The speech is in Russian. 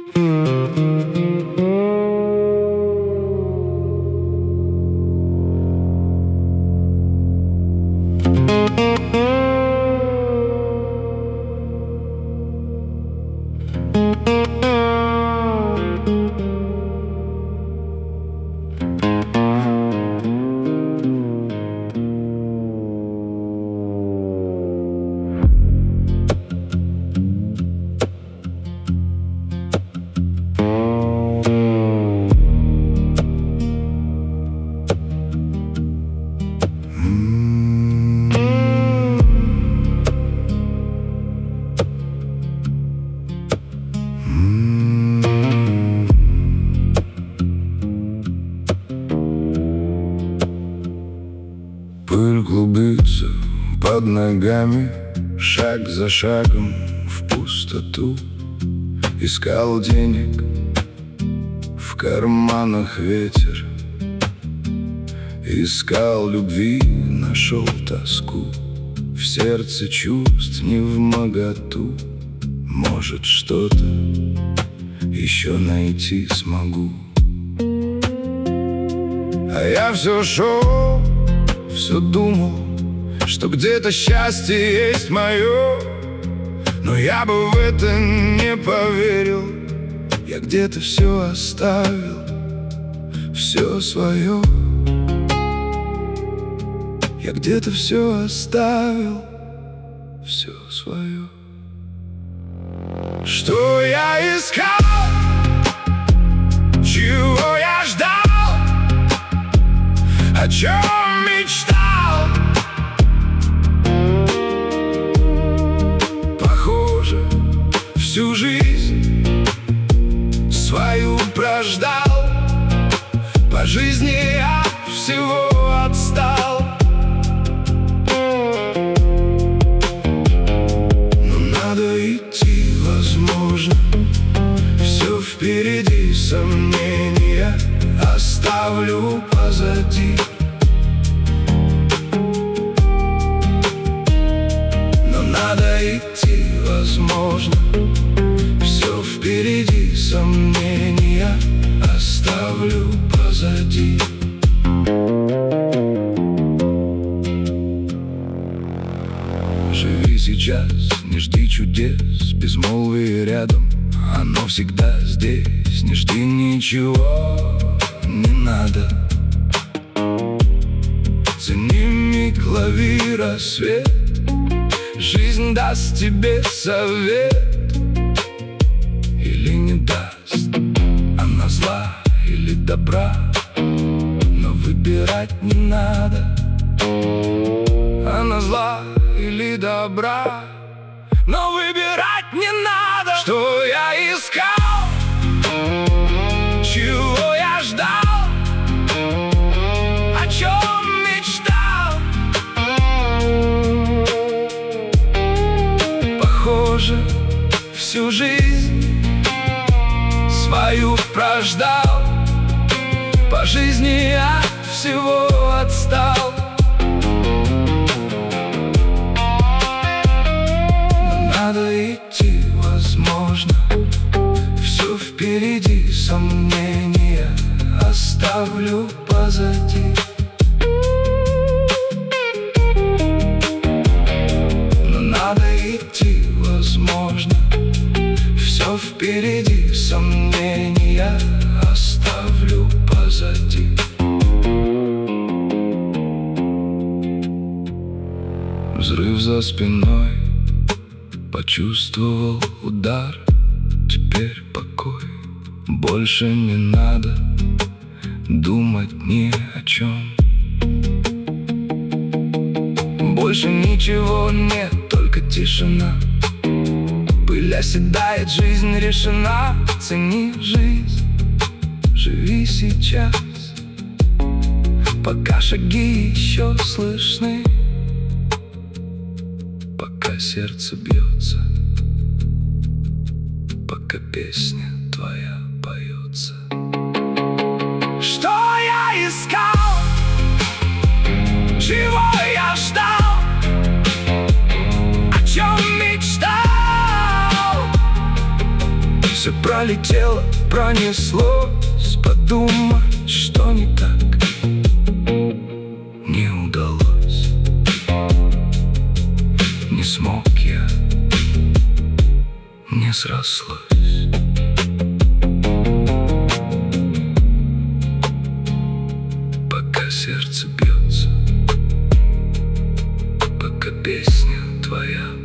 Пыль клубится под ногами, шаг за шагом в пустоту. Искал денег, в карманах ветер. Искал любви, нашел тоску. В сердце чувств невмоготу. Может, что-то еще найти смогу. А я все шел, все думал, что где-то счастье есть мое. Но я бы в это не поверил. Я где-то все оставил, все свое. Я где-то все оставил, все свое. Что я искал, чего я ждал, о чем мечтал. Похоже, всю жизнь свою прождал. По жизни я всего отстал. Но надо идти, возможно. Все впереди, сомнения оставлю позади. Надо идти, возможно. Все впереди, сомнения оставлю позади. Живи сейчас, не жди чудес. Безмолвие рядом, оно всегда здесь. Не жди ничего, не надо. Цени миг, лови рассвет. Жизнь даст тебе совет или не даст. Она зла или добра, но выбирать не надо. Она зла или добра, но выбирать не надо. Что я искал, чего я ждал, о чем мечтал. Похоже, всю жизнь свою прождал. По жизни я всего отстал. Но надо идти, возможно. Все впереди, сомнения оставлю позади. Но надо идти, возможно. Все впереди, сомнения оставлю позади. Взрыв за спиной, почувствовал удар. Теперь покой, больше не надо думать ни о чем. Больше ничего нет, только тишина. Пыль оседает, жизнь решена. Цени жизнь, живи сейчас, пока шаги еще слышны, пока сердце бьется, пока песня твоя поется. Что я искал, чего я ждал, о чем мечтал. Все пролетело, пронеслось, подумать, что не так не удалось. Не смог я, не срослось. Пока сердце бьется, пока песня твоя